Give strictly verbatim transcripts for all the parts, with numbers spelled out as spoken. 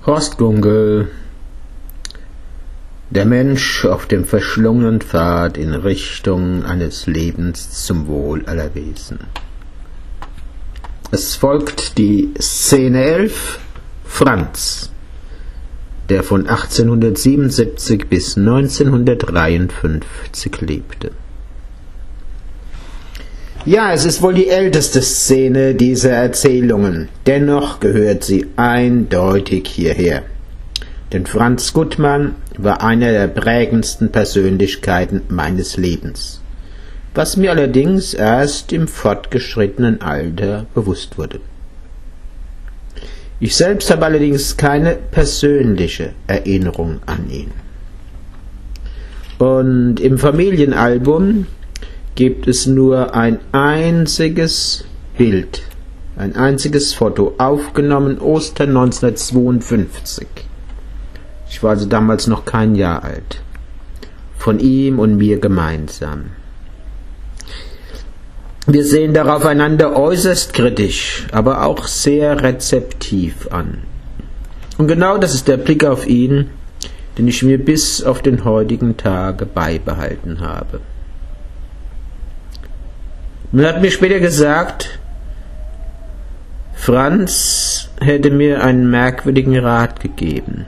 Horst Gunkel. Der Mensch auf dem verschlungenen Pfad in Richtung eines Lebens zum Wohl aller Wesen. Es folgt die Szene elf, Franz, der von achtzehnhundertsiebenundsiebzig bis neunzehnhundertdreiundfünfzig lebte. Ja, es ist wohl die älteste Szene dieser Erzählungen, dennoch gehört sie eindeutig hierher. Denn Franz Gutmann war einer der prägendsten Persönlichkeiten meines Lebens, was mir allerdings erst im fortgeschrittenen Alter bewusst wurde. Ich selbst habe allerdings keine persönliche Erinnerung an ihn. Und im Familienalbum gibt es nur ein einziges Bild, ein einziges Foto, aufgenommen Ostern neunzehnhundertzweiundfünfzig. Ich war also damals noch kein Jahr alt. Von ihm und mir gemeinsam. Wir sehen darauf einander äußerst kritisch, aber auch sehr rezeptiv an. Und genau das ist der Blick auf ihn, den ich mir bis auf den heutigen Tage beibehalten habe. Man hat mir später gesagt, Franz hätte mir einen merkwürdigen Rat gegeben.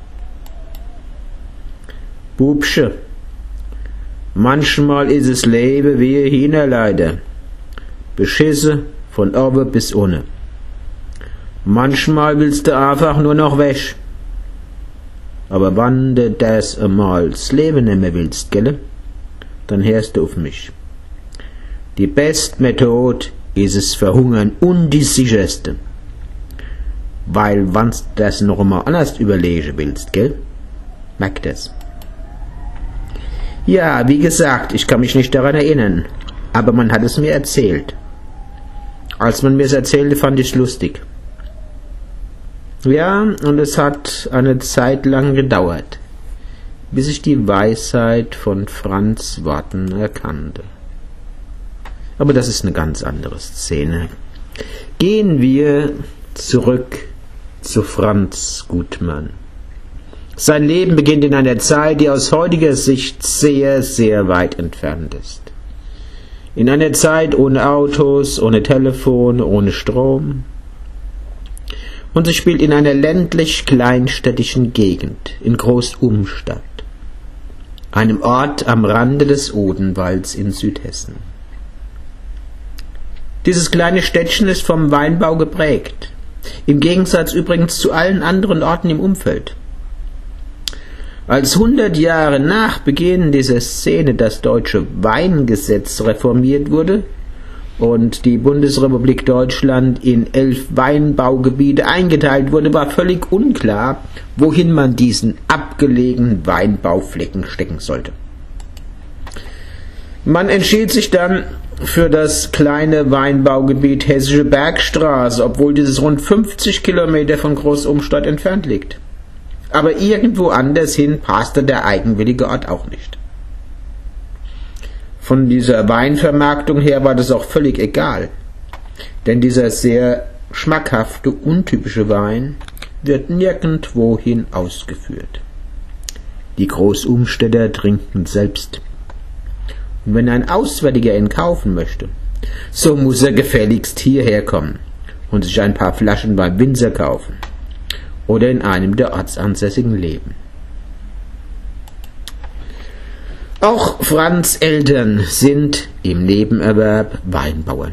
Bubsche, manchmal ist es Leben wie ein Hühnerleider, beschisse von oben bis unten. Manchmal willst du einfach nur noch weg. Aber wenn du das einmal das Leben nicht mehr willst, gell, dann hörst du auf mich. Die beste Methode ist es verhungern und die sicherste. Weil, wenn du das noch einmal anders überlegen willst, gell, merk das. Ja, wie gesagt, ich kann mich nicht daran erinnern, aber man hat es mir erzählt. Als man mir es erzählte, fand ich es lustig. Ja, und es hat eine Zeit lang gedauert, bis ich die Weisheit von Franz' Worten erkannte. Aber das ist eine ganz andere Szene. Gehen wir zurück zu Franz Gutmann. Sein Leben beginnt in einer Zeit, die aus heutiger Sicht sehr, sehr weit entfernt ist. In einer Zeit ohne Autos, ohne Telefon, ohne Strom. Und sie spielt in einer ländlich-kleinstädtischen Gegend, in Großumstadt, einem Ort am Rande des Odenwalds in Südhessen. Dieses kleine Städtchen ist vom Weinbau geprägt, im Gegensatz übrigens zu allen anderen Orten im Umfeld. Als hundert Jahre nach Beginn dieser Szene das deutsche Weingesetz reformiert wurde und die Bundesrepublik Deutschland in elf Weinbaugebiete eingeteilt wurde, war völlig unklar, wohin man diesen abgelegenen Weinbauflecken stecken sollte. Man entschied sich dann für das kleine Weinbaugebiet Hessische Bergstraße, obwohl dieses rund fünfzig Kilometer von Großumstadt entfernt liegt. Aber irgendwo anders hin passte der eigenwillige Ort auch nicht. Von dieser Weinvermarktung her war das auch völlig egal, denn dieser sehr schmackhafte, untypische Wein wird nirgendwohin ausgeführt. Die Großumstädter trinken selbst. Und wenn ein Auswärtiger ihn kaufen möchte, so muss er gefälligst hierher kommen und sich ein paar Flaschen beim Winzer kaufen oder in einem der ortsansässigen leben. Auch Franz' Eltern sind im Nebenerwerb Weinbauern.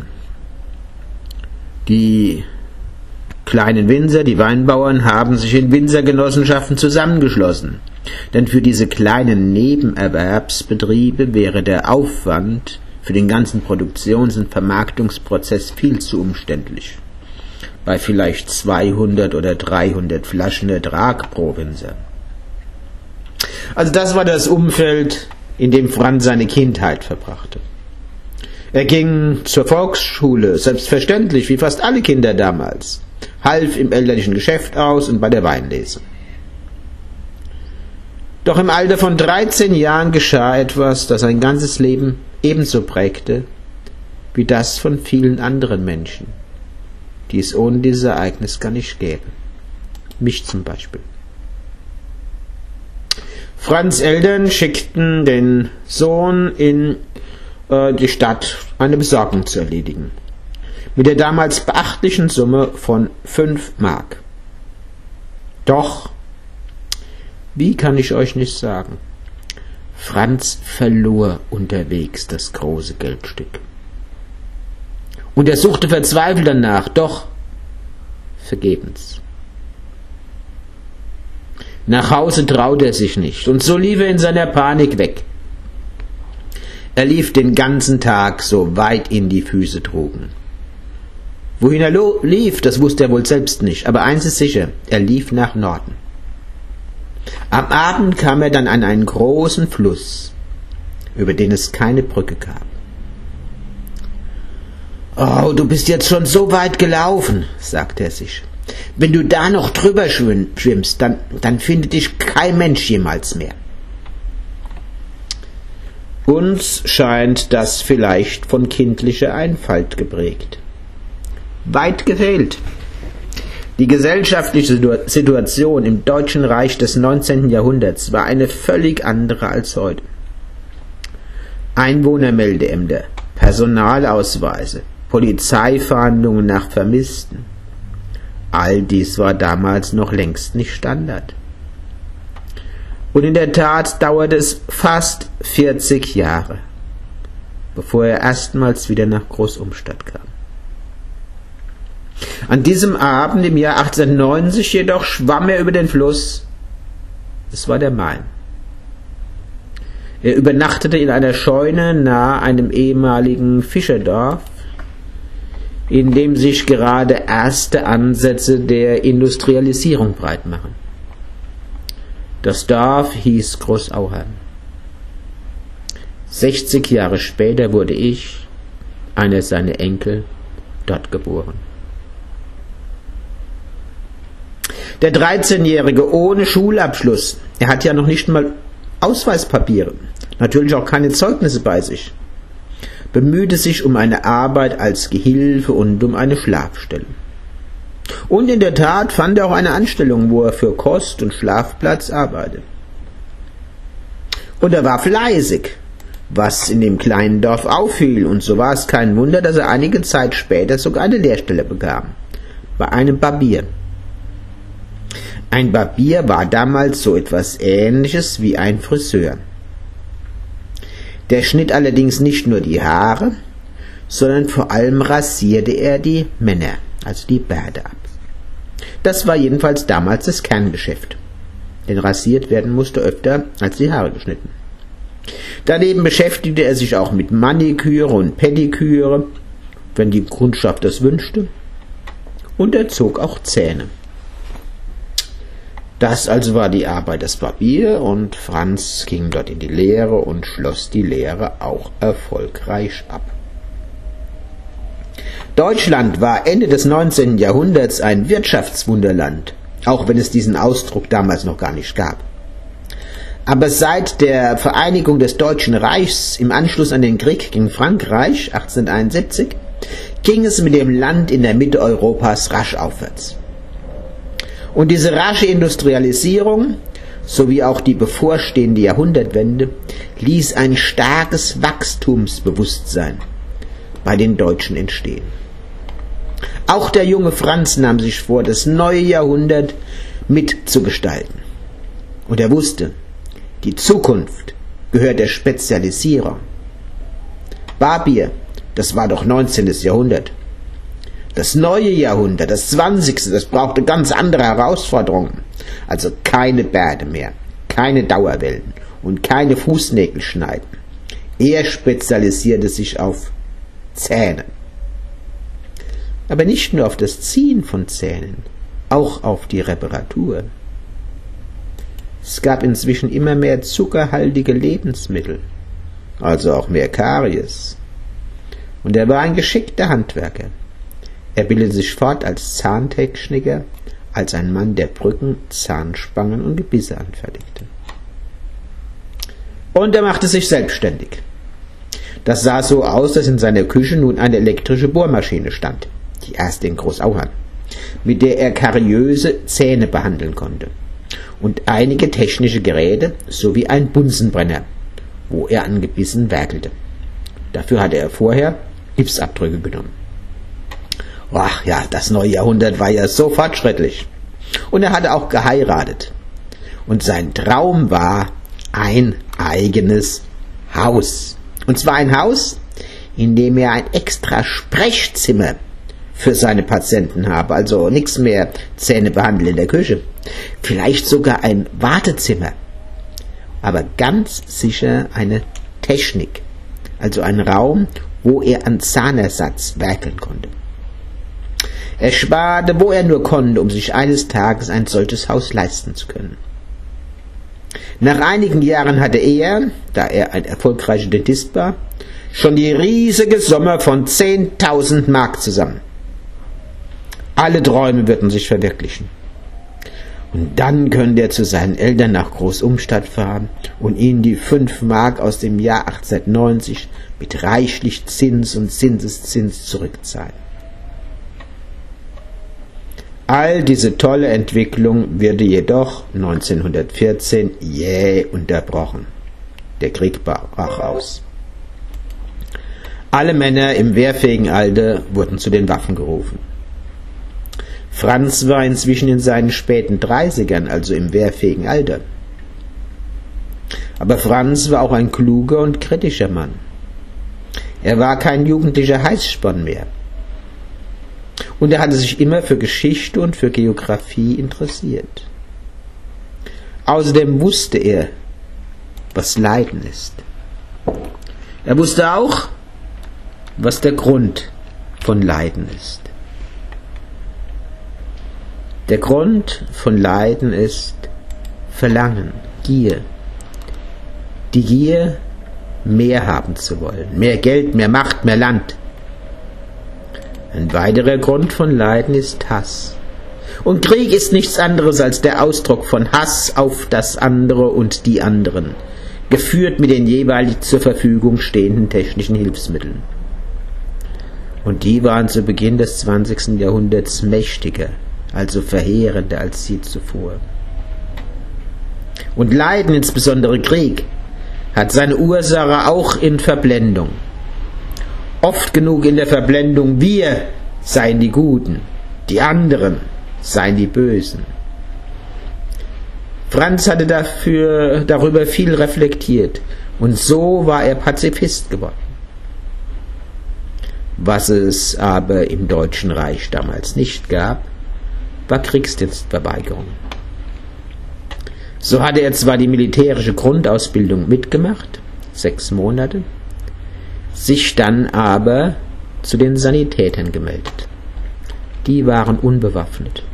Die kleinen Winzer, die Weinbauern, haben sich in Winzergenossenschaften zusammengeschlossen, denn für diese kleinen Nebenerwerbsbetriebe wäre der Aufwand für den ganzen Produktions- und Vermarktungsprozess viel zu umständlich. Bei vielleicht zweihundert oder dreihundert Flaschen Ertrag pro Winzer. Also das war das Umfeld, in dem Franz seine Kindheit verbrachte. Er ging zur Volksschule, selbstverständlich, wie fast alle Kinder damals, half im elterlichen Geschäft aus und bei der Weinlese. Doch im Alter von dreizehn Jahren geschah etwas, das sein ganzes Leben ebenso prägte wie das von vielen anderen Menschen, die es ohne dieses Ereignis gar nicht gäbe. mich zum Beispiel. Franz' Eltern schickten den Sohn in äh, die Stadt, eine Besorgung zu erledigen. Mit der damals beachtlichen Summe von fünf Mark. Doch, wie kann ich euch nicht sagen, Franz verlor unterwegs das große Geldstück. Und er suchte verzweifelt danach, doch vergebens. Nach Hause traute er sich nicht, und so lief er in seiner Panik weg. Er lief den ganzen Tag, so weit ihn die Füße trugen. Wohin er lief, das wusste er wohl selbst nicht, aber eins ist sicher, er lief nach Norden. Am Abend kam er dann an einen großen Fluss, über den es keine Brücke gab. »Oh, du bist jetzt schon so weit gelaufen«, sagte er sich. »Wenn du da noch drüber schwimmst, dann, dann findet dich kein Mensch jemals mehr.« Uns scheint das vielleicht von kindlicher Einfalt geprägt. Weit gefehlt. Die gesellschaftliche Situation im Deutschen Reich des neunzehnten Jahrhunderts war eine völlig andere als heute. Einwohnermeldeämter, Personalausweise, Polizeifahndungen nach Vermissten. All dies war damals noch längst nicht Standard. Und in der Tat dauerte es fast vierzig Jahre, bevor er erstmals wieder nach Großumstadt kam. An diesem Abend im Jahr achtzehnhundertneunzig jedoch schwamm er über den Fluss. Es war der Main. Er übernachtete in einer Scheune nahe einem ehemaligen Fischerdorf, in dem sich gerade erste Ansätze der Industrialisierung breitmachen. Das Dorf hieß Großauheim. sechzig Jahre später wurde ich, einer seiner Enkel, dort geboren. Der dreizehnjährige ohne Schulabschluss, er hat ja noch nicht mal Ausweispapiere, natürlich auch keine Zeugnisse bei sich, bemühte sich um eine Arbeit als Gehilfe und um eine Schlafstelle. Und in der Tat fand er auch eine Anstellung, wo er für Kost und Schlafplatz arbeitete. Und er war fleißig, was in dem kleinen Dorf auffiel, und so war es kein Wunder, dass er einige Zeit später sogar eine Lehrstelle bekam, bei einem Barbier. Ein Barbier war damals so etwas Ähnliches wie ein Friseur. Der schnitt allerdings nicht nur die Haare, sondern vor allem rasierte er die Männer, also die Bärte ab. Das war jedenfalls damals das Kerngeschäft, denn rasiert werden musste öfter als die Haare geschnitten. Daneben beschäftigte er sich auch mit Maniküre und Pediküre, wenn die Kundschaft das wünschte, und er zog auch Zähne. Das also war die Arbeit des Barbiers, und Franz ging dort in die Lehre und schloss die Lehre auch erfolgreich ab. Deutschland war Ende des neunzehnten Jahrhunderts ein Wirtschaftswunderland, auch wenn es diesen Ausdruck damals noch gar nicht gab. Aber seit der Vereinigung des Deutschen Reichs im Anschluss an den Krieg gegen Frankreich achtzehnhunderteinundsiebzig ging es mit dem Land in der Mitte Europas rasch aufwärts. Und diese rasche Industrialisierung sowie auch die bevorstehende Jahrhundertwende ließ ein starkes Wachstumsbewusstsein bei den Deutschen entstehen. Auch der junge Franz nahm sich vor, das neue Jahrhundert mitzugestalten. Und er wusste, die Zukunft gehört der Spezialisierung. Barbier, das war doch neunzehnten Jahrhundert. Das neue Jahrhundert, das zwanzigste, das brauchte ganz andere Herausforderungen. Also keine Bärte mehr, keine Dauerwellen und keine Fußnägel schneiden. Er spezialisierte sich auf Zähne. Aber nicht nur auf das Ziehen von Zähnen, auch auf die Reparatur. Es gab inzwischen immer mehr zuckerhaltige Lebensmittel, also auch mehr Karies. Und er war ein geschickter Handwerker. Er bildete sich fort als Zahntechniker, als ein Mann, der Brücken, Zahnspangen und Gebisse anfertigte. Und er machte sich selbstständig. Das sah so aus, dass in seiner Küche nun eine elektrische Bohrmaschine stand, die erste in Großauheim. mit der er kariöse Zähne behandeln konnte, und einige technische Geräte sowie ein Bunsenbrenner, wo er angebissen werkelte. Dafür hatte er vorher Gipsabdrücke genommen. Ach ja, das neue Jahrhundert war ja so fortschrittlich. Und er hatte auch geheiratet. Und sein Traum war ein eigenes Haus. Und zwar ein Haus, in dem er ein extra Sprechzimmer für seine Patienten habe. Also nichts mehr Zähne behandeln in der Küche. Vielleicht sogar ein Wartezimmer. Aber ganz sicher eine Technik. Also ein Raum, wo er an Zahnersatz werkeln konnte. Er sparte, wo er nur konnte, um sich eines Tages ein solches Haus leisten zu können. Nach einigen Jahren hatte er, da er ein erfolgreicher Dentist war, schon die riesige Summe von zehntausend Mark zusammen. Alle Träume würden sich verwirklichen. Und dann könnte er zu seinen Eltern nach Großumstadt fahren und ihnen die fünf Mark aus dem Jahr achtzehnhundertneunzig mit reichlich Zins und Zinseszins zurückzahlen. All diese tolle Entwicklung wurde jedoch neunzehnhundertvierzehn jäh unterbrochen. Der Krieg brach aus. Alle Männer im wehrfähigen Alter wurden zu den Waffen gerufen. Franz war inzwischen in seinen späten Dreißigern, also im wehrfähigen Alter. Aber Franz war auch ein kluger und kritischer Mann. Er war kein jugendlicher Heißsporn mehr. Und er hatte sich immer für Geschichte und für Geographie interessiert. Außerdem wusste er, was Leiden ist. Er wusste auch, was der Grund von Leiden ist. Der Grund von Leiden ist Verlangen, Gier. Die Gier, mehr haben zu wollen, mehr Geld, mehr Macht, mehr Land. Ein weiterer Grund von Leiden ist Hass. Und Krieg ist nichts anderes als der Ausdruck von Hass auf das andere und die anderen, geführt mit den jeweilig zur Verfügung stehenden technischen Hilfsmitteln. Und die waren zu Beginn des zwanzigsten Jahrhunderts mächtiger, also verheerender als je zuvor. Und Leiden, insbesondere Krieg, hat seine Ursache auch in Verblendung. Oft genug in der Verblendung, wir seien die Guten, die anderen seien die Bösen. Franz hatte dafür, darüber viel reflektiert und so war er Pazifist geworden. Was es aber im Deutschen Reich damals nicht gab, war Kriegsdienstverweigerung. So hatte er zwar die militärische Grundausbildung mitgemacht, sechs Monate, sich dann aber zu den Sanitätern gemeldet. Die waren unbewaffnet.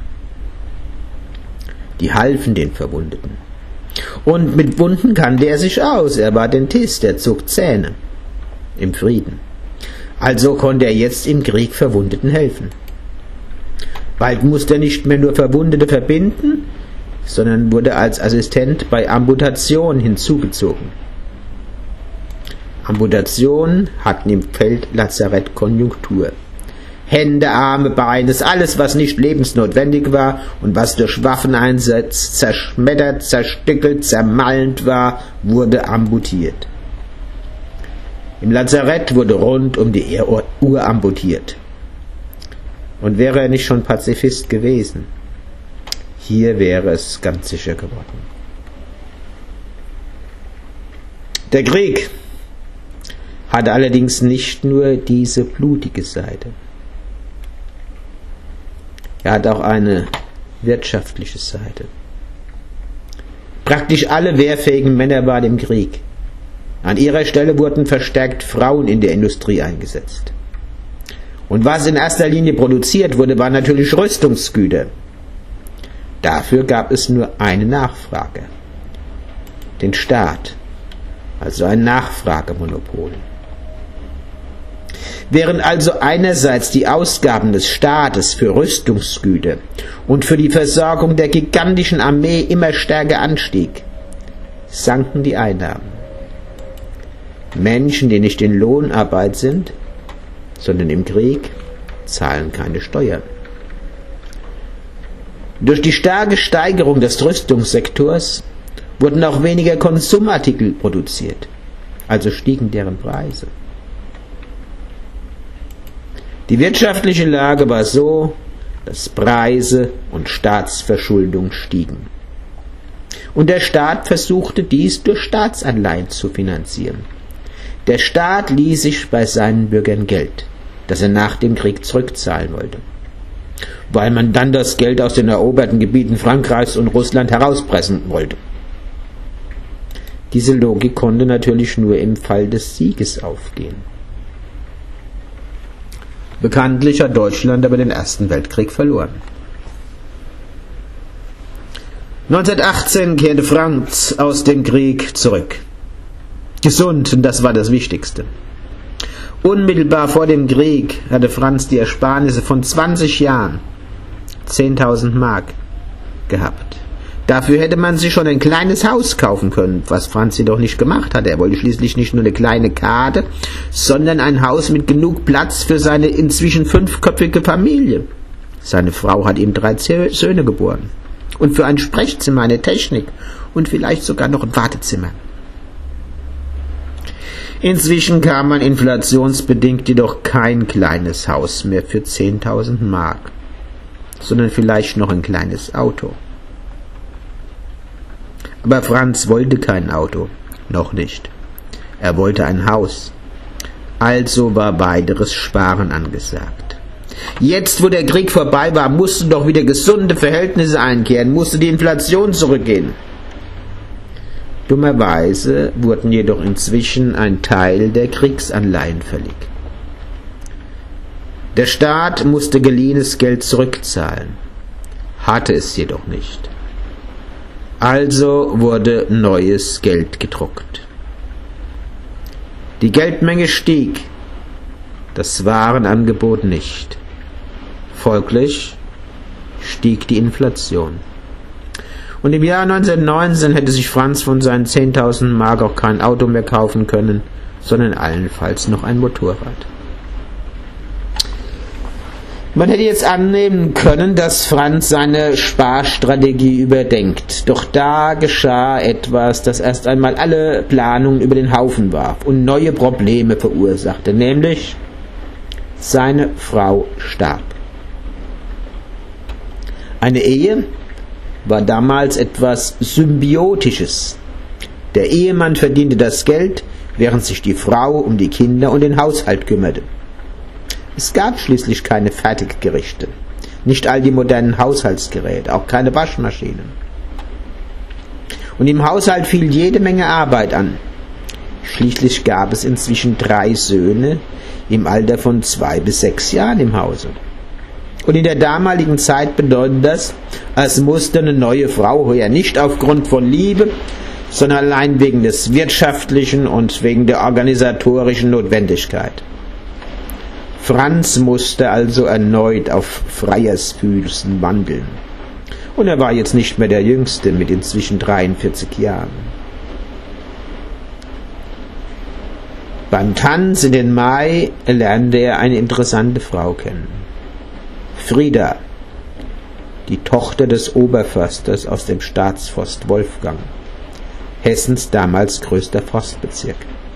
Die halfen den Verwundeten. Und mit Wunden kannte er sich aus. Er war Dentist, er zog Zähne. Im Frieden. Also konnte er jetzt im Krieg Verwundeten helfen. Bald musste er nicht mehr nur Verwundete verbinden, sondern wurde als Assistent bei Amputation hinzugezogen. Amputationen hatten im Feldlazarett Konjunktur. Hände, Arme, Beine, alles, was nicht lebensnotwendig war und was durch Waffeneinsatz zerschmettert, zerstückelt, zermalmt war, wurde amputiert. Im Lazarett wurde rund um die Uhr amputiert. Und wäre er nicht schon Pazifist gewesen, hier wäre es ganz sicher geworden. Der Krieg hatte allerdings nicht nur diese blutige Seite. Er hat auch eine wirtschaftliche Seite. Praktisch alle wehrfähigen Männer waren im Krieg. An ihrer Stelle wurden verstärkt Frauen in der Industrie eingesetzt. Und was in erster Linie produziert wurde, waren natürlich Rüstungsgüter. Dafür gab es nur eine Nachfrage. Den Staat, also ein Nachfragemonopol. Während also einerseits die Ausgaben des Staates für Rüstungsgüter und für die Versorgung der gigantischen Armee immer stärker anstieg, sanken die Einnahmen. Menschen, die nicht in Lohnarbeit sind, sondern im Krieg, zahlen keine Steuern. Durch die starke Steigerung des Rüstungssektors wurden auch weniger Konsumartikel produziert, also stiegen deren Preise. Die wirtschaftliche Lage war so, dass Preise und Staatsverschuldung stiegen. Und der Staat versuchte dies durch Staatsanleihen zu finanzieren. Der Staat ließ sich bei seinen Bürgern Geld, das er nach dem Krieg zurückzahlen wollte, weil man dann das Geld aus den eroberten Gebieten Frankreichs und Russland herauspressen wollte. Diese Logik konnte natürlich nur im Fall des Sieges aufgehen. Bekanntlich hat Deutschland aber den Ersten Weltkrieg verloren. neunzehnhundertachtzehn kehrte Franz aus dem Krieg zurück. Gesund, und das war das Wichtigste. Unmittelbar vor dem Krieg hatte Franz die Ersparnisse von zwanzig Jahren, zehntausend Mark, gehabt. Dafür hätte man sich schon ein kleines Haus kaufen können, was Franz jedoch nicht gemacht hatte. Er wollte schließlich nicht nur eine kleine Karte, sondern ein Haus mit genug Platz für seine inzwischen fünfköpfige Familie. Seine Frau hat ihm drei Söhne geboren. Und für ein Sprechzimmer eine Technik und vielleicht sogar noch ein Wartezimmer. Inzwischen kam man inflationsbedingt jedoch kein kleines Haus mehr für zehntausend Mark, sondern vielleicht noch ein kleines Auto. Aber Franz wollte kein Auto, noch nicht. Er wollte ein Haus. Also war weiteres Sparen angesagt. Jetzt, wo der Krieg vorbei war, mussten doch wieder gesunde Verhältnisse einkehren, musste die Inflation zurückgehen. Dummerweise wurden jedoch inzwischen ein Teil der Kriegsanleihen fällig. Der Staat musste geliehenes Geld zurückzahlen, hatte es jedoch nicht. Also wurde neues Geld gedruckt. Die Geldmenge stieg, das Warenangebot nicht. Folglich stieg die Inflation. Und im Jahr neunzehnhundertneunzehn hätte sich Franz von seinen zehntausend Mark auch kein Auto mehr kaufen können, sondern allenfalls noch ein Motorrad. Man hätte jetzt annehmen können, dass Franz seine Sparstrategie überdenkt. Doch da geschah etwas, das erst einmal alle Planungen über den Haufen warf und neue Probleme verursachte, nämlich seine Frau starb. Eine Ehe war damals etwas Symbiotisches. Der Ehemann verdiente das Geld, während sich die Frau um die Kinder und den Haushalt kümmerte. Es gab schließlich keine Fertiggerichte, nicht all die modernen Haushaltsgeräte, auch keine Waschmaschinen. Und im Haushalt fiel jede Menge Arbeit an. Schließlich gab es inzwischen drei Söhne im Alter von zwei bis sechs Jahren im Hause. Und in der damaligen Zeit bedeutet das, es musste eine neue Frau her, nicht aufgrund von Liebe, sondern allein wegen des wirtschaftlichen und wegen der organisatorischen Notwendigkeit. Franz musste also erneut auf Freiersfüßen wandeln. Und er war jetzt nicht mehr der Jüngste mit inzwischen dreiundvierzig Jahren. Beim Tanz in den Mai lernte er eine interessante Frau kennen. Frieda, die Tochter des Oberförsters aus dem Staatsforst Wolfgang, Hessens damals größter Forstbezirk.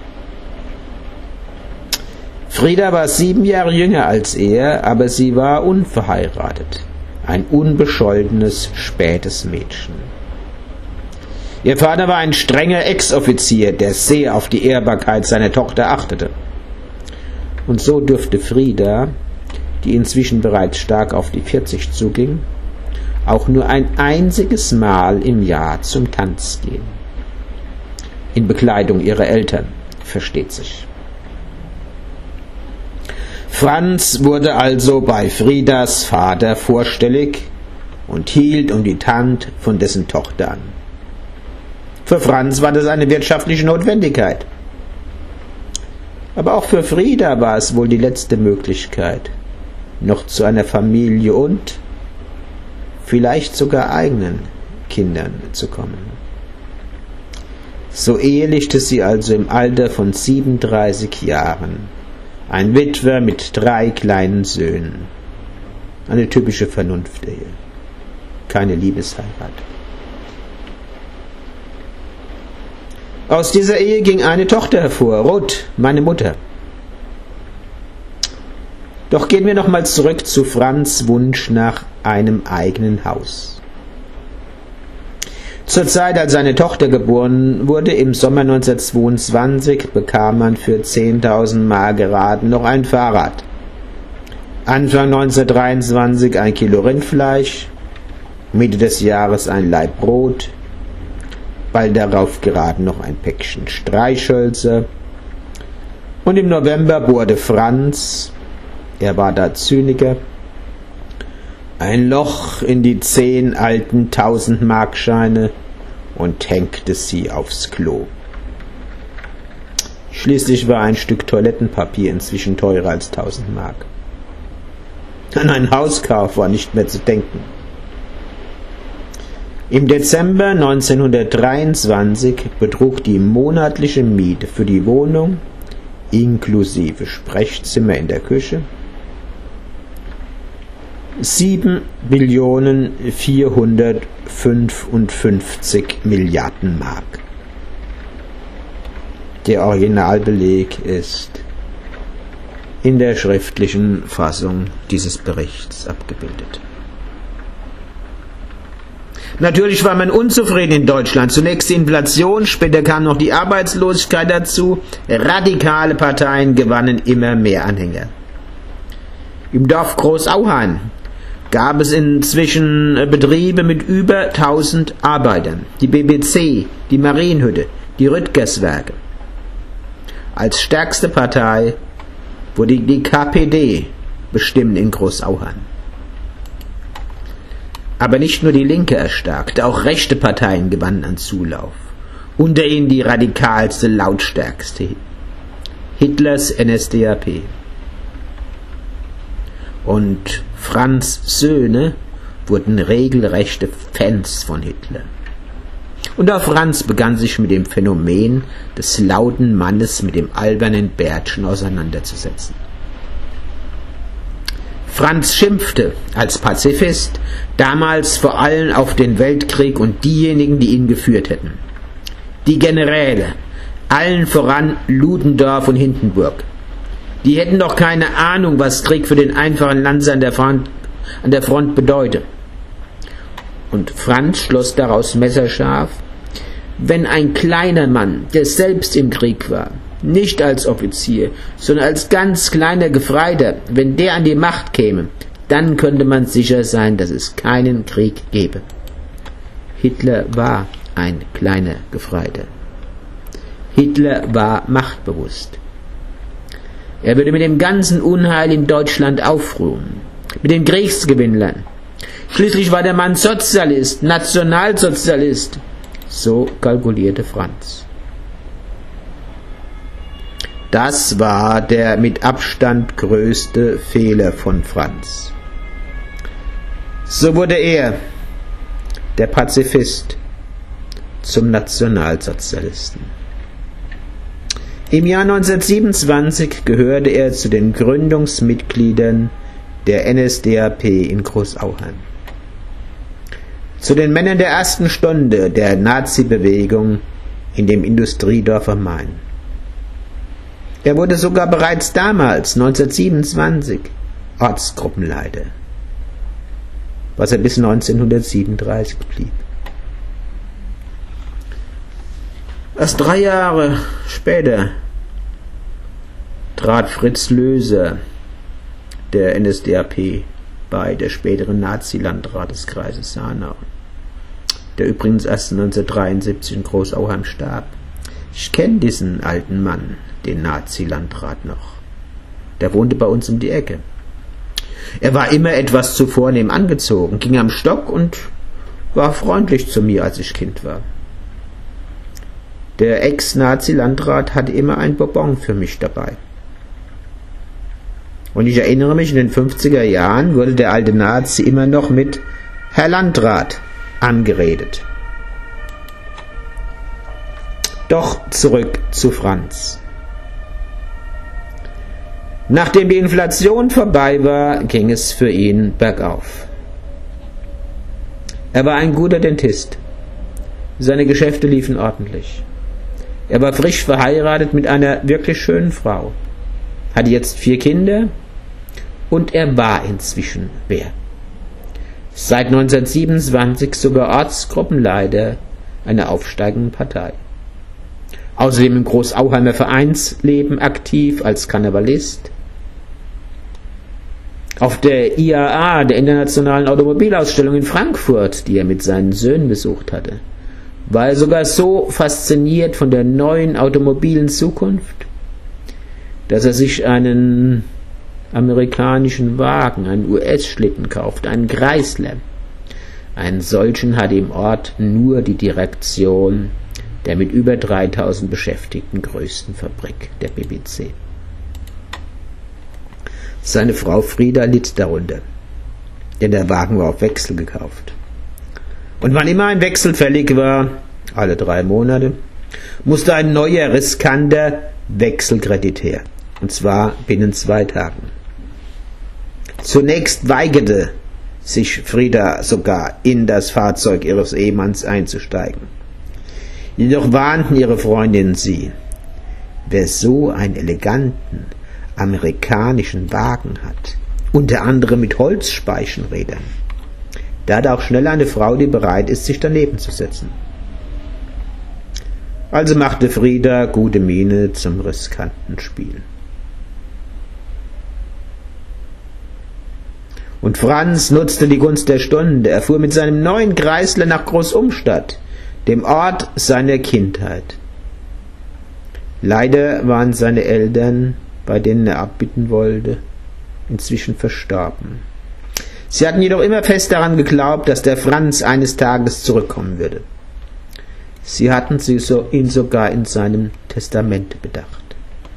Frieda war sieben Jahre jünger als er, aber sie war unverheiratet, ein unbescholtenes, spätes Mädchen. Ihr Vater war ein strenger Ex-Offizier, der sehr auf die Ehrbarkeit seiner Tochter achtete. Und so durfte Frieda, die inzwischen bereits stark auf die vierzig zuging, auch nur ein einziges Mal im Jahr zum Tanz gehen. In Begleitung ihrer Eltern, versteht sich. Franz wurde also bei Friedas Vater vorstellig und hielt um die Hand von dessen Tochter an. Für Franz war das eine wirtschaftliche Notwendigkeit. Aber auch für Frieda war es wohl die letzte Möglichkeit, noch zu einer Familie und vielleicht sogar eigenen Kindern zu kommen. So ehelichte sie also im Alter von siebenunddreißig Jahren, ein Witwer mit drei kleinen Söhnen. Eine typische Vernunftehe. keine Liebesheirat. Aus dieser Ehe ging eine Tochter hervor, Ruth, meine Mutter. Doch gehen wir nochmal zurück zu Franz' Wunsch nach einem eigenen Haus. Zur Zeit, als seine Tochter geboren wurde, im Sommer neunzehnhundertzweiundzwanzig, bekam man für zehntausend Mark geraten noch ein Fahrrad. Anfang neunzehnhundertdreiundzwanzig ein Kilo Rindfleisch, Mitte des Jahres ein Laib Brot, bald darauf geraten noch ein Päckchen Streichhölzer. Und im November bohrte Franz, er war da Zyniker, ein Loch in die zehn alten tausend-Markscheine und hängte sie aufs Klo. Schließlich war ein Stück Toilettenpapier inzwischen teurer als tausend Mark. An einen Hauskauf war nicht mehr zu denken. Im Dezember neunzehnhundertdreiundzwanzig betrug die monatliche Miete für die Wohnung, inklusive Sprechzimmer in der Küche, sieben Billionen vierhundertfünfundfünfzig Milliarden Mark. Der Originalbeleg ist in der schriftlichen Fassung dieses Berichts abgebildet. Natürlich war man unzufrieden in Deutschland. Zunächst die Inflation, später kam noch die Arbeitslosigkeit dazu. Radikale Parteien gewannen immer mehr Anhänger. Im Dorf Großauhain gab es inzwischen Betriebe mit über tausend Arbeitern. Die B B C, die Marienhütte, die Rüttgerswerke. Als stärkste Partei wurde die K P D bestimmt in Großauhain. Aber nicht nur die Linke erstarkte, auch rechte Parteien gewannen an Zulauf. Unter ihnen die radikalste, lautstärkste, Hitlers N S D A P. Und Franz' Söhne wurden regelrechte Fans von Hitler. Und auch Franz begann sich mit dem Phänomen des lauten Mannes mit dem albernen Bärtchen auseinanderzusetzen. Franz schimpfte als Pazifist damals vor allem auf den Weltkrieg und diejenigen, die ihn geführt hätten. Die Generäle, allen voran Ludendorff und Hindenburg. Die hätten doch keine Ahnung, was Krieg für den einfachen Lanzer an der Front, an der Front bedeutet. Und Franz schloss daraus messerscharf: Wenn ein kleiner Mann, der selbst im Krieg war, nicht als Offizier, sondern als ganz kleiner Gefreiter, wenn der an die Macht käme, dann könnte man sicher sein, dass es keinen Krieg gäbe. Hitler war ein kleiner Gefreiter. Hitler war machtbewusst. Er würde mit dem ganzen Unheil in Deutschland aufruhen, mit den Kriegsgewinnlern. Schließlich war der Mann Sozialist, Nationalsozialist. So kalkulierte Franz. Das war der mit Abstand größte Fehler von Franz. So wurde er, der Pazifist, zum Nationalsozialisten. Im Jahr neunzehnhundertsiebenundzwanzig gehörte er zu den Gründungsmitgliedern der N S D A P in Großauhain. Zu den Männern der ersten Stunde der Nazi-Bewegung in dem Industriedorf am Main. Er wurde sogar bereits damals, neunzehnhundertsiebenundzwanzig, Ortsgruppenleiter, was er bis neunzehnhundertsiebenunddreißig blieb. Erst drei Jahre später trat Fritz Löser der N S D A P bei, der spätere Nazi-Landrat des Kreises Hanau, der übrigens erst neunzehnhundertdreiundsiebzig in Großauheim starb. Ich kenne diesen alten Mann, den Nazi-Landrat, noch. Der wohnte bei uns um die Ecke. Er war immer etwas zu vornehm angezogen, ging am Stock und war freundlich zu mir, als ich Kind war. Der Ex-Nazi-Landrat hatte immer ein Bonbon für mich dabei. Und ich erinnere mich, in den fünfziger Jahren wurde der alte Nazi immer noch mit Herr Landrat angeredet. Doch zurück zu Franz. Nachdem die Inflation vorbei war, ging es für ihn bergauf. Er war ein guter Dentist. Seine Geschäfte liefen ordentlich. Er war frisch verheiratet mit einer wirklich schönen Frau, hatte jetzt vier Kinder und er war inzwischen wer? Seit neunzehnhundertsiebenundzwanzig sogar Ortsgruppenleiter einer aufsteigenden Partei. Außerdem im Großauheimer Vereinsleben aktiv als Karnevalist. Auf der I A A, der Internationalen Automobilausstellung in Frankfurt, die er mit seinen Söhnen besucht hatte, war er sogar so fasziniert von der neuen automobilen Zukunft, dass er sich einen amerikanischen Wagen, einen U S-Schlitten kaufte, einen Chrysler. Einen solchen hatte im Ort nur die Direktion der mit über dreitausend Beschäftigten größten Fabrik, der B B C. Seine Frau Frieda litt darunter, denn der Wagen war auf Wechsel gekauft. Und wann immer ein Wechsel fällig war, alle drei Monate, musste ein neuer, riskanter Wechselkredit her, und zwar binnen zwei Tagen. Zunächst weigerte sich Frieda sogar, in das Fahrzeug ihres Ehemanns einzusteigen. Jedoch warnten ihre Freundinnen sie, wer so einen eleganten amerikanischen Wagen hat, unter anderem mit Holzspeichenrädern, da hat auch schnell eine Frau, die bereit ist, sich daneben zu setzen. Also machte Frieda gute Miene zum riskanten Spiel. Und Franz nutzte die Gunst der Stunde. Er fuhr mit seinem neuen Chrysler nach Großumstadt, dem Ort seiner Kindheit. Leider waren seine Eltern, bei denen er abbitten wollte, inzwischen verstorben. Sie hatten jedoch immer fest daran geglaubt, dass der Franz eines Tages zurückkommen würde. Sie hatten ihn sogar in seinem Testament bedacht.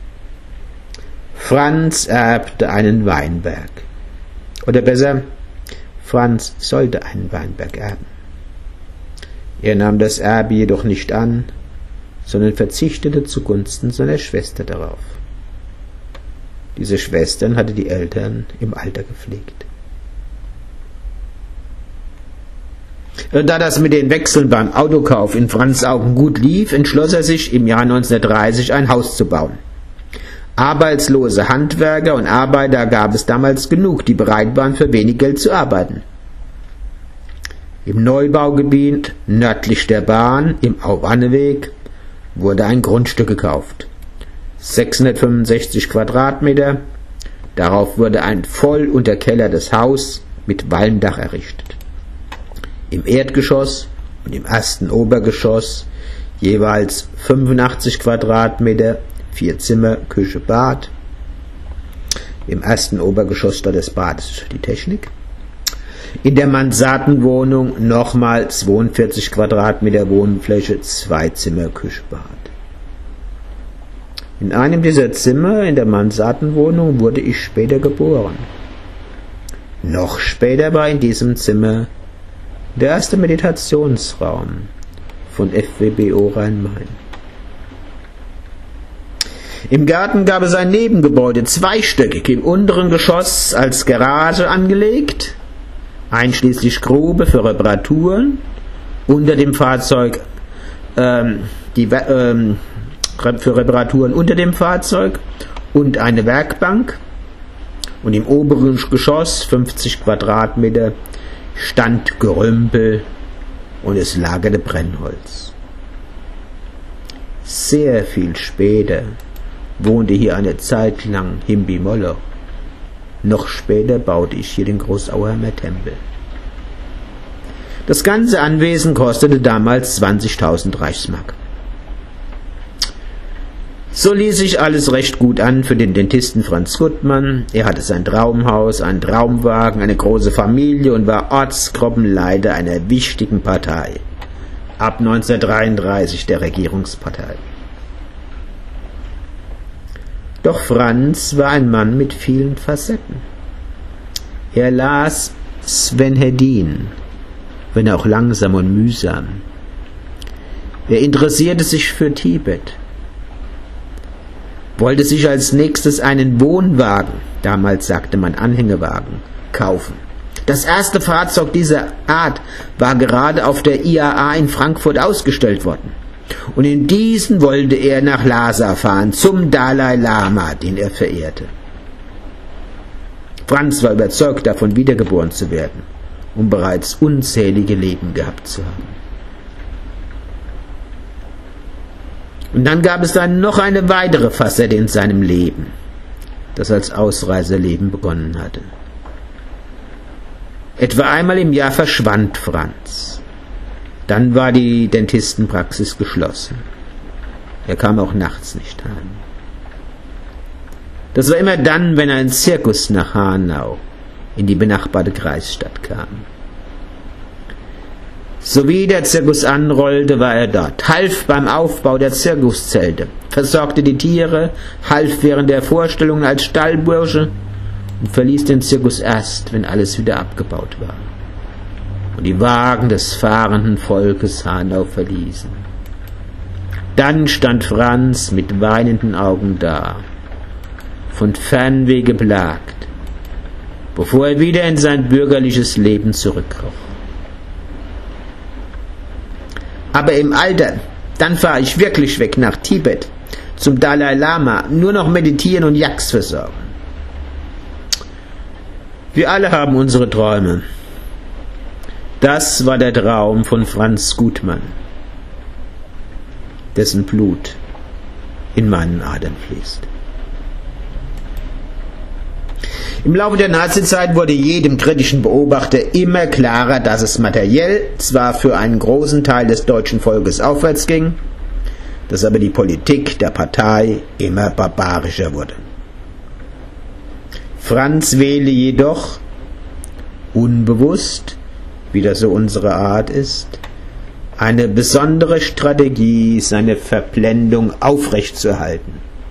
Franz erbte einen Weinberg. Oder besser, Franz sollte einen Weinberg erben. Er nahm das Erbe jedoch nicht an, sondern verzichtete zugunsten seiner Schwester darauf. Diese Schwestern hatte die Eltern im Alter gepflegt. Da das mit den Wechseln beim Autokauf in Franz' Augen gut lief, entschloss er sich, im Jahr neunzehnhundertdreißig ein Haus zu bauen. Arbeitslose Handwerker und Arbeiter gab es damals genug, die bereit waren, für wenig Geld zu arbeiten. Im Neubaugebiet nördlich der Bahn, im Au-Wanne-Weg, wurde ein Grundstück gekauft. sechshundertfünfundsechzig Quadratmeter, darauf wurde ein voll unterkellertes Haus mit Walmdach errichtet. Im Erdgeschoss und im ersten Obergeschoss jeweils fünfundachtzig Quadratmeter, vier Zimmer, Küche, Bad. Im ersten Obergeschoss da des Bades für die Technik. In der Mansardenwohnung nochmal zweiundvierzig Quadratmeter Wohnfläche, zwei Zimmer, Küche, Bad. In einem dieser Zimmer in der Mansardenwohnung wurde ich später geboren. Noch später war in diesem Zimmer der erste Meditationsraum von F W B O Rhein-Main. Im Garten gab es ein Nebengebäude, zweistöckig, im unteren Geschoss als Garage angelegt, einschließlich Grube für Reparaturen, unter dem Fahrzeug ähm, die, ähm, für Reparaturen unter dem Fahrzeug und eine Werkbank, und im oberen Geschoss fünfzig Quadratmeter stand Gerümpel und es lagerte Brennholz. Sehr viel später wohnte hier eine Zeit lang Himbi Moloch. Noch später baute ich hier den Großauheimer Tempel. Das ganze Anwesen kostete damals zwanzigtausend Reichsmark. So ließ sich alles recht gut an für den Dentisten Franz Gutmann. Er hatte sein Traumhaus, einen Traumwagen, eine große Familie und war Ortsgruppenleiter einer wichtigen Partei. Ab neunzehnhundertdreiunddreißig der Regierungspartei. Doch Franz war ein Mann mit vielen Facetten. Er las Sven Hedin, wenn auch langsam und mühsam. Er interessierte sich für Tibet, wollte sich als nächstes einen Wohnwagen, damals sagte man Anhängewagen, kaufen. Das erste Fahrzeug dieser Art war gerade auf der I A A in Frankfurt ausgestellt worden. Und in diesen wollte er nach Lhasa fahren, zum Dalai Lama, den er verehrte. Franz war überzeugt davon, wiedergeboren zu werden, um bereits unzählige Leben gehabt zu haben. Und dann gab es dann noch eine weitere Facette in seinem Leben, das als Ausreiserleben begonnen hatte. Etwa einmal im Jahr verschwand Franz. Dann war die Dentistenpraxis geschlossen. Er kam auch nachts nicht heim. Das war immer dann, wenn ein Zirkus nach Hanau in die benachbarte Kreisstadt kam. Sowie der Zirkus anrollte, war er dort, half beim Aufbau der Zirkuszelte, versorgte die Tiere, half während der Vorstellungen als Stallbursche und verließ den Zirkus erst, wenn alles wieder abgebaut war und die Wagen des fahrenden Volkes Hanau verließen. Dann stand Franz mit weinenden Augen da, von Fernweh geplagt, bevor er wieder in sein bürgerliches Leben zurückkroch. Aber im Alter, dann fahre ich wirklich weg nach Tibet, zum Dalai Lama, nur noch meditieren und Yaks versorgen. Wir alle haben unsere Träume. Das war der Traum von Franz Gutmann, dessen Blut in meinen Adern fließt. Im Laufe der Nazizeit wurde jedem kritischen Beobachter immer klarer, dass es materiell zwar für einen großen Teil des deutschen Volkes aufwärts ging, dass aber die Politik der Partei immer barbarischer wurde. Franz wähle jedoch, unbewusst, wie das so unsere Art ist, eine besondere Strategie, seine Verblendung aufrechtzuerhalten.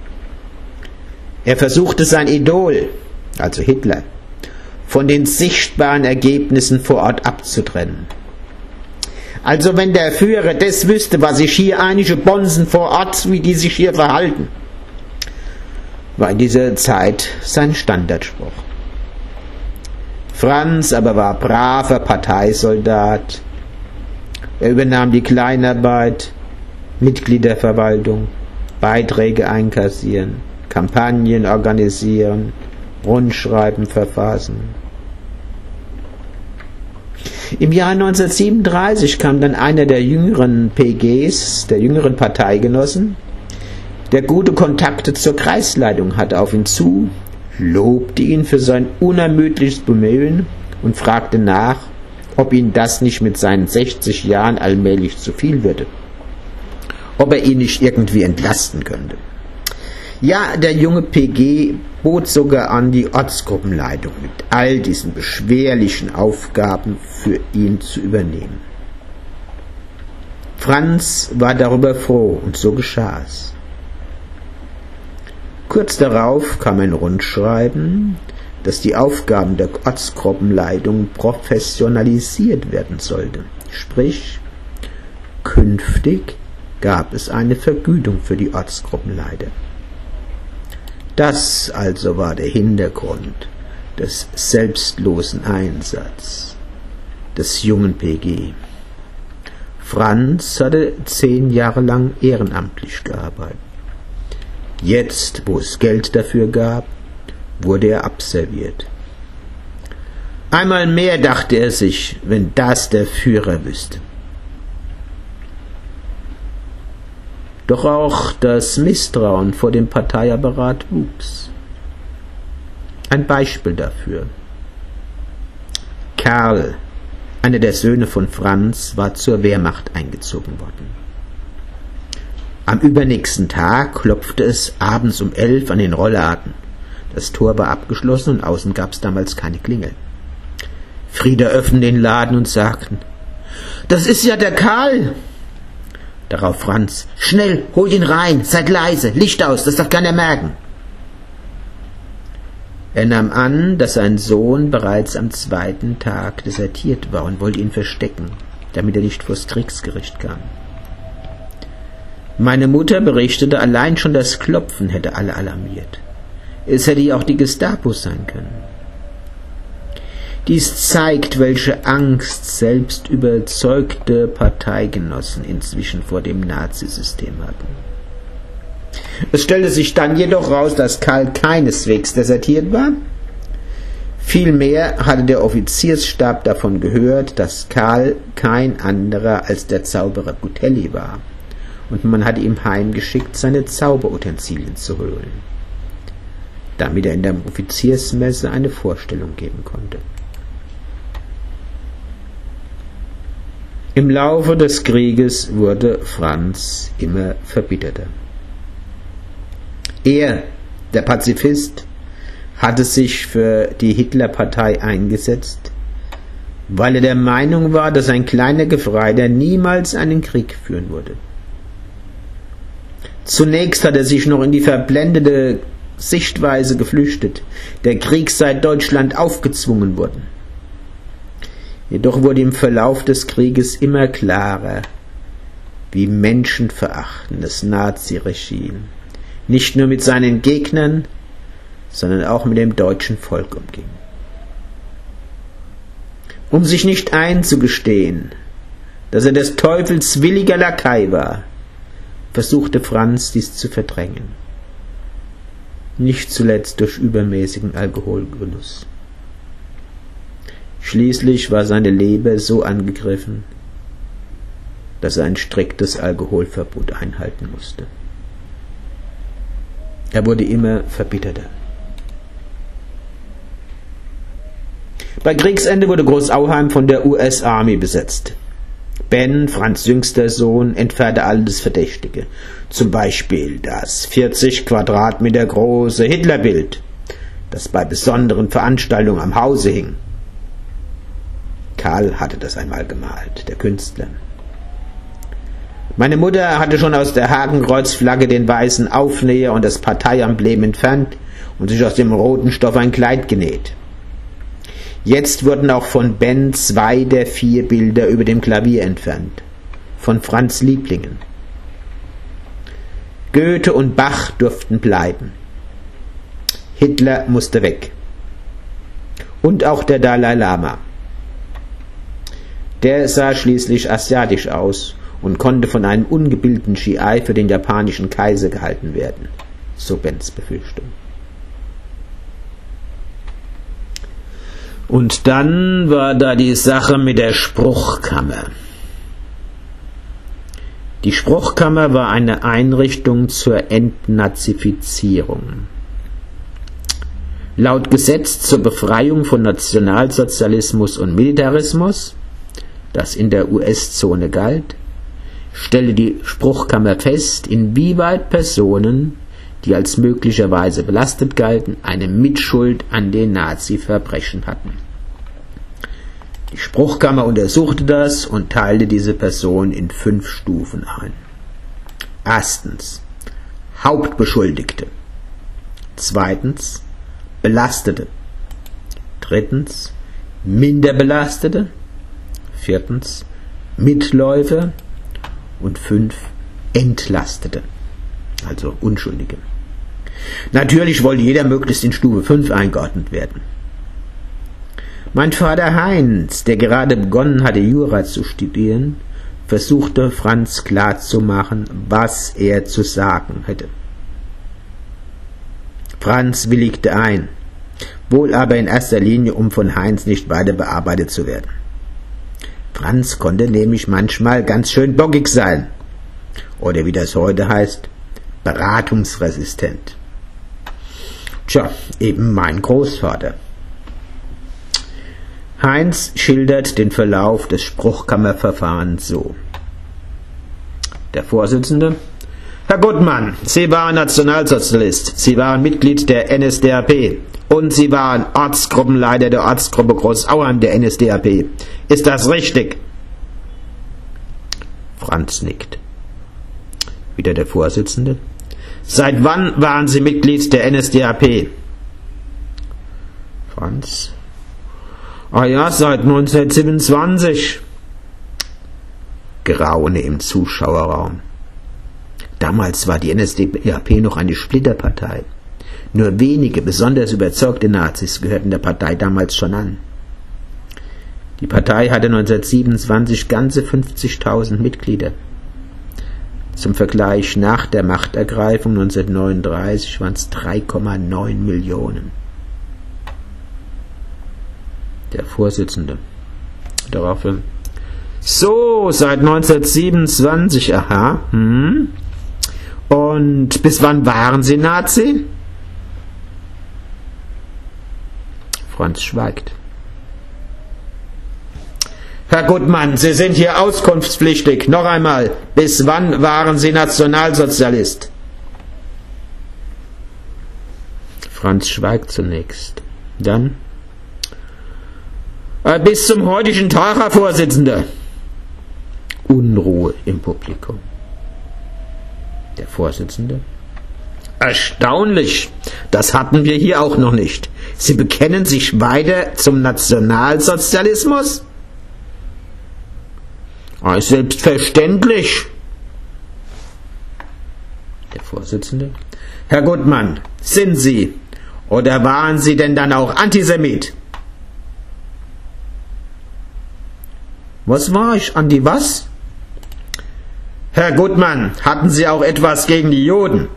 Er versuchte sein Idol, also Hitler, von den sichtbaren Ergebnissen vor Ort abzutrennen. Also wenn der Führer das wüsste, was sich hier einige Bonzen vor Ort, wie die sich hier verhalten, war in dieser Zeit sein Standardspruch. Franz aber war braver Parteisoldat. Er übernahm die Kleinarbeit, Mitgliederverwaltung, Beiträge einkassieren, Kampagnen organisieren, Rundschreiben verfassen. Im Jahr neunzehnhundertsiebenunddreißig kam dann einer der jüngeren P Gs, der jüngeren Parteigenossen, der gute Kontakte zur Kreisleitung hatte, auf ihn zu, lobte ihn für sein unermüdliches Bemühen und fragte nach, ob ihm das nicht mit seinen sechzig Jahren allmählich zu viel würde, ob er ihn nicht irgendwie entlasten könnte. Ja, der junge P G bot sogar an, die Ortsgruppenleitung mit all diesen beschwerlichen Aufgaben für ihn zu übernehmen. Franz war darüber froh, und so geschah es. Kurz darauf kam ein Rundschreiben, dass die Aufgaben der Ortsgruppenleitung professionalisiert werden sollte. Sprich, künftig gab es eine Vergütung für die Ortsgruppenleiter. Das also war der Hintergrund des selbstlosen Einsatzes des jungen P G. Franz hatte zehn Jahre lang ehrenamtlich gearbeitet. Jetzt, wo es Geld dafür gab, wurde er abserviert. Einmal mehr dachte er sich, wenn das der Führer wüsste. Doch auch das Misstrauen vor dem Parteiapparat wuchs. Ein Beispiel dafür. Karl, einer der Söhne von Franz, war zur Wehrmacht eingezogen worden. Am übernächsten Tag klopfte es abends um elf an den Rollladen. Das Tor war abgeschlossen und außen gab es damals keine Klingel. Frieder öffneten den Laden und sagten: »Das ist ja der Karl!« Darauf Franz: »Schnell, holt ihn rein, seid leise, Licht aus, das darf keiner merken.« Er nahm an, dass sein Sohn bereits am zweiten Tag desertiert war und wollte ihn verstecken, damit er nicht vors Kriegsgericht kam. Meine Mutter berichtete, allein schon das Klopfen hätte alle alarmiert. Es hätte ja auch die Gestapo sein können. Dies zeigt, welche Angst selbst überzeugte Parteigenossen inzwischen vor dem Nazisystem hatten. Es stellte sich dann jedoch heraus, dass Karl keineswegs desertiert war. Vielmehr hatte der Offiziersstab davon gehört, dass Karl kein anderer als der Zauberer Gutelli war, und man hatte ihm heimgeschickt, seine Zauberutensilien zu holen, damit er in der Offiziersmesse eine Vorstellung geben konnte. Im Laufe des Krieges wurde Franz immer verbitterter. Er, der Pazifist, hatte sich für die Hitlerpartei eingesetzt, weil er der Meinung war, dass ein kleiner Gefreiter niemals einen Krieg führen würde. Zunächst hat er sich noch in die verblendete Sichtweise geflüchtet, der Krieg sei Deutschland aufgezwungen worden. Jedoch wurde im Verlauf des Krieges immer klarer, wie menschenverachtend das Naziregime nicht nur mit seinen Gegnern, sondern auch mit dem deutschen Volk umging. Um sich nicht einzugestehen, dass er des Teufels williger Lakai war, versuchte Franz dies zu verdrängen. Nicht zuletzt durch übermäßigen Alkoholgenuss. Schließlich war seine Leber so angegriffen, dass er ein striktes Alkoholverbot einhalten musste. Er wurde immer verbitterter. Bei Kriegsende wurde Großauheim von der U S Army besetzt. Ben, Franz' jüngster Sohn, entfernte alles Verdächtige. Zum Beispiel das vierzig Quadratmeter große Hitlerbild, das bei besonderen Veranstaltungen am Hause hing. Karl hatte das einmal gemalt, der Künstler. Meine Mutter hatte schon aus der Hakenkreuzflagge den weißen Aufnäher und das Parteiemblem entfernt und sich aus dem roten Stoff ein Kleid genäht. Jetzt wurden auch von Ben zwei der vier Bilder über dem Klavier entfernt, von Franz' Lieblingen. Goethe und Bach durften bleiben. Hitler musste weg. Und auch der Dalai Lama. Der sah schließlich asiatisch aus und konnte von einem ungebildeten Shi'ai für den japanischen Kaiser gehalten werden, so Bens Befürchtung. Und dann war da die Sache mit der Spruchkammer. Die Spruchkammer war eine Einrichtung zur Entnazifizierung. Laut Gesetz zur Befreiung von Nationalsozialismus und Militarismus, das in der U S-Zone galt, stellte die Spruchkammer fest, inwieweit Personen, die als möglicherweise belastet galten, eine Mitschuld an den Nazi-Verbrechen hatten. Die Spruchkammer untersuchte das und teilte diese Person in fünf Stufen ein. Erstens Hauptbeschuldigte. Zweitens Belastete. Drittens Minderbelastete. Viertens Mitläufer. Und fünf Entlastete, also Unschuldige. Natürlich wollte jeder möglichst in Stufe fünf eingeordnet werden. Mein Vater Heinz, der gerade begonnen hatte, Jura zu studieren, versuchte Franz klarzumachen, was er zu sagen hätte. Franz willigte ein, wohl aber in erster Linie, um von Heinz nicht weiter bearbeitet zu werden. Franz konnte nämlich manchmal ganz schön bockig sein. Oder wie das heute heißt, beratungsresistent. Tja, eben mein Großvater. Heinz schildert den Verlauf des Spruchkammerverfahrens so. Der Vorsitzende: Herr Gutmann, Sie waren Nationalsozialist, Sie waren Mitglied der N S D A P und Sie waren Ortsgruppenleiter der Ortsgruppe Großauheim der N S D A P. Ist das richtig? Franz nickt. Wieder der Vorsitzende: Seit wann waren Sie Mitglied der N S D A P? Franz: Ah ja, seit neunzehnhundertsiebenundzwanzig. Geraune im Zuschauerraum. Damals war die N S D A P noch eine Splitterpartei. Nur wenige, besonders überzeugte Nazis gehörten der Partei damals schon an. Die Partei hatte neunzehnhundertsiebenundzwanzig ganze fünfzigtausend Mitglieder. Zum Vergleich, nach der Machtergreifung neunzehnhundertneununddreißig waren es drei Komma neun Millionen. Der Vorsitzende. Daraufhin. So, seit neunzehnhundertsiebenundzwanzig, aha. Hm. Und bis wann waren Sie Nazi? Franz schweigt. Herr Gutmann, Sie sind hier auskunftspflichtig. Noch einmal, bis wann waren Sie Nationalsozialist? Franz schweigt zunächst. Dann? Äh, bis zum heutigen Tag, Herr Vorsitzender. Unruhe im Publikum. Der Vorsitzende. Erstaunlich, das hatten wir hier auch noch nicht. Sie bekennen sich weiter zum Nationalsozialismus? Ah, selbstverständlich. Der Vorsitzende. Herr Gutmann, sind Sie oder waren Sie denn dann auch Antisemit? Was war ich? Anti was? Herr Gutmann, hatten Sie auch etwas gegen die Juden?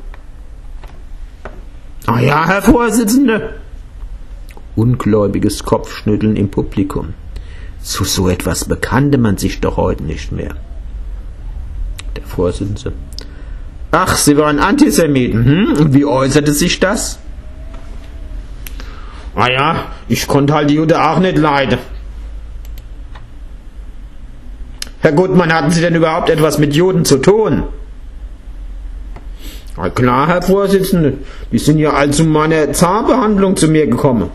Ah ja, Herr Vorsitzender. Ungläubiges Kopfschütteln im Publikum. Zu so etwas bekannte man sich doch heute nicht mehr. Der Vorsitzende. Ach, Sie waren Antisemiten, hm? Und wie äußerte sich das? Ah ja, ich konnte halt die Juden auch nicht leiden. Herr Gutmann, hatten Sie denn überhaupt etwas mit Juden zu tun? Na klar, Herr Vorsitzender, die sind ja all zu meiner Zahnbehandlung zu mir gekommen.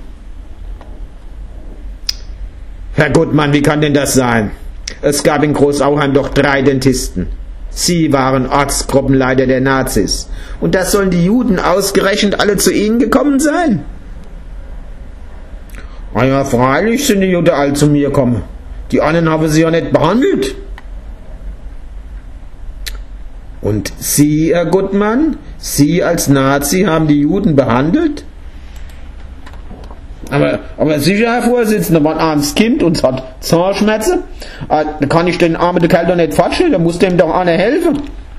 Herr Gutmann, wie kann denn das sein? Es gab in Großauheim doch drei Dentisten. Sie waren Ortsgruppenleiter der Nazis. Und da sollen die Juden ausgerechnet alle zu Ihnen gekommen sein? Na ja, freilich sind die Juden alle zu mir gekommen. Die anderen haben sie ja nicht behandelt. Und Sie, Herr Gutmann, Sie als Nazi haben die Juden behandelt? Aber, aber sicher, Herr Vorsitzender, mein armes Kind und hat Zahnschmerzen. Da kann ich den armen Kerl doch nicht fortstellen, da muss dem doch einer helfen.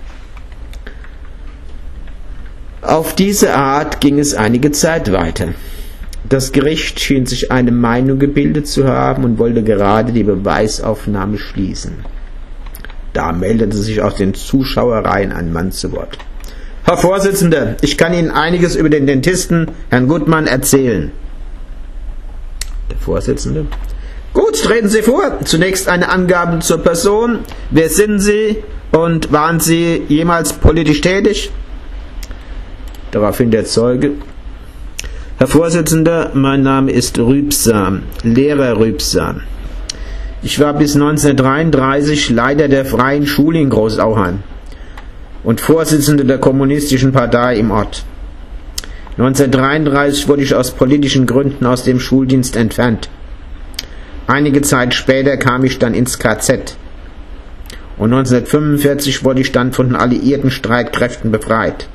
Auf diese Art ging es einige Zeit weiter. Das Gericht schien sich eine Meinung gebildet zu haben und wollte gerade die Beweisaufnahme schließen. Da meldete sich aus den Zuschauerreihen ein Mann zu Wort. Herr Vorsitzender, ich kann Ihnen einiges über den Dentisten, Herrn Gutmann, erzählen. Der Vorsitzende. Gut, treten Sie vor. Zunächst eine Angabe zur Person. Wer sind Sie und waren Sie jemals politisch tätig? Daraufhin der Zeuge. Herr Vorsitzender, mein Name ist Rübsam, Lehrer Rübsam. Ich war bis neunzehnhundertdreiunddreißig Leiter der Freien Schule in Großauheim und Vorsitzender der Kommunistischen Partei im Ort. neunzehnhundertdreiunddreißig wurde ich aus politischen Gründen aus dem Schuldienst entfernt. Einige Zeit später kam ich dann ins K Z. Und neunzehnhundertfünfundvierzig wurde ich dann von den alliierten Streitkräften befreit.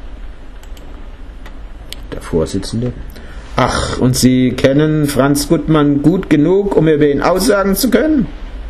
Der Vorsitzende. Ach, und Sie kennen Franz Gutmann gut genug, um über ihn aussagen zu können?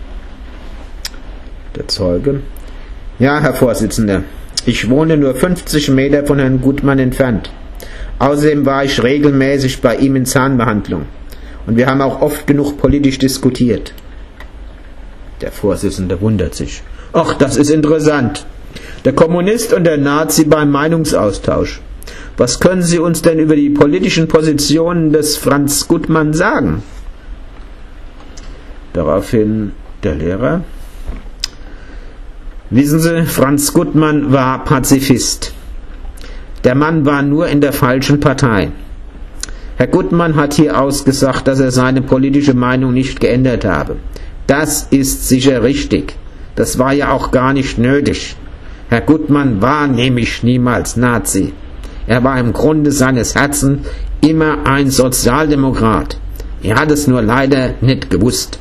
Der Zeuge. Ja, Herr Vorsitzender, ich wohne nur fünfzig Meter von Herrn Gutmann entfernt. Außerdem war ich regelmäßig bei ihm in Zahnbehandlung. Und wir haben auch oft genug politisch diskutiert. Der Vorsitzende wundert sich. Ach, das ist interessant. Der Kommunist und der Nazi beim Meinungsaustausch. Was können Sie uns denn über die politischen Positionen des Franz Gutmann sagen? Daraufhin der Lehrer. Wissen Sie, Franz Gutmann war Pazifist. Der Mann war nur in der falschen Partei. Herr Gutmann hat hier ausgesagt, dass er seine politische Meinung nicht geändert habe. Das ist sicher richtig. Das war ja auch gar nicht nötig. Herr Gutmann war nämlich niemals Nazi. Er war im Grunde seines Herzens immer ein Sozialdemokrat. Er hat es nur leider nicht gewusst.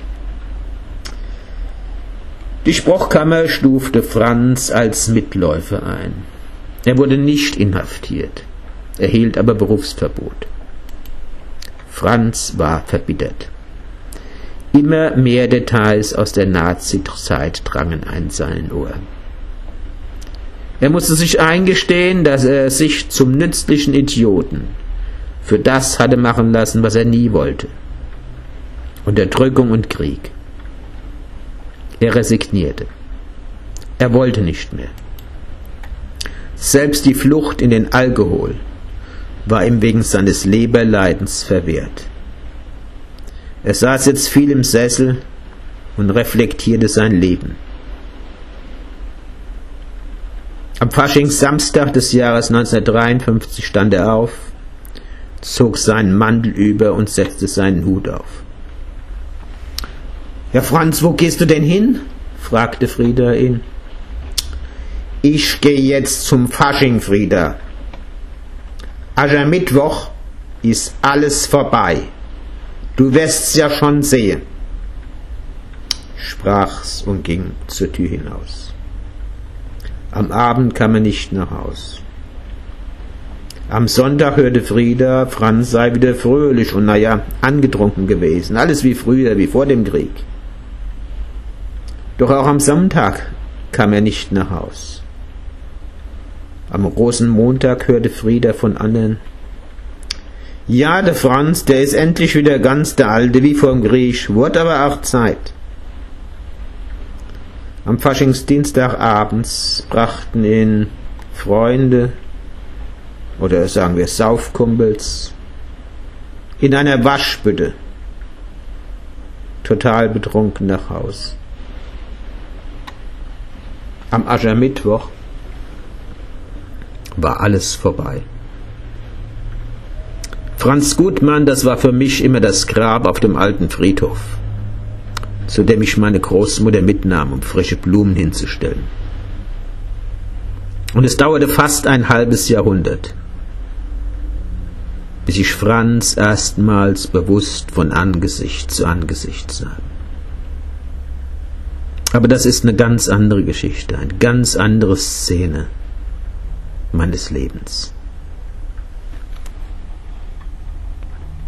Die Spruchkammer stufte Franz als Mitläufer ein. Er wurde nicht inhaftiert, erhielt aber Berufsverbot. Franz war verbittert. Immer mehr Details aus der Nazi-Zeit drangen ein sein Ohr. Er musste sich eingestehen, dass er sich zum nützlichen Idioten für das hatte machen lassen, was er nie wollte. Unterdrückung und Krieg. Er resignierte. Er wollte nicht mehr. Selbst die Flucht in den Alkohol war ihm wegen seines Leberleidens verwehrt. Er saß jetzt viel im Sessel und reflektierte sein Leben. Am Faschingssamstag des Jahres neunzehnhundertdreiundfünfzig stand er auf, zog seinen Mantel über und setzte seinen Hut auf. »Ja, Franz, wo gehst du denn hin?« fragte Frieda ihn. »Ich gehe jetzt zum Fasching, Frieda. Aschermittwoch ist alles vorbei. Du wirst's ja schon sehen«, sprach's und ging zur Tür hinaus. Am Abend kam er nicht nach Haus. Am Sonntag hörte Frieda, Franz sei wieder fröhlich und naja, angetrunken gewesen. Alles wie früher, wie vor dem Krieg. Doch auch am Sonntag kam er nicht nach Haus. Am Rosenmontag hörte Frieda von anderen: »Ja, der Franz, der ist endlich wieder ganz der Alte, wie vorm Krieg, wurde aber auch Zeit.« Am Faschingsdienstag abends brachten ihn Freunde, oder sagen wir Saufkumpels, in einer Waschbütte total betrunken nach Haus. Am Aschermittwoch war alles vorbei. Franz Gutmann, das war für mich immer das Grab auf dem alten Friedhof, zu dem ich meine Großmutter mitnahm, um frische Blumen hinzustellen. Und es dauerte fast ein halbes Jahrhundert, bis ich Franz erstmals bewusst von Angesicht zu Angesicht sah. Aber das ist eine ganz andere Geschichte, eine ganz andere Szene meines Lebens.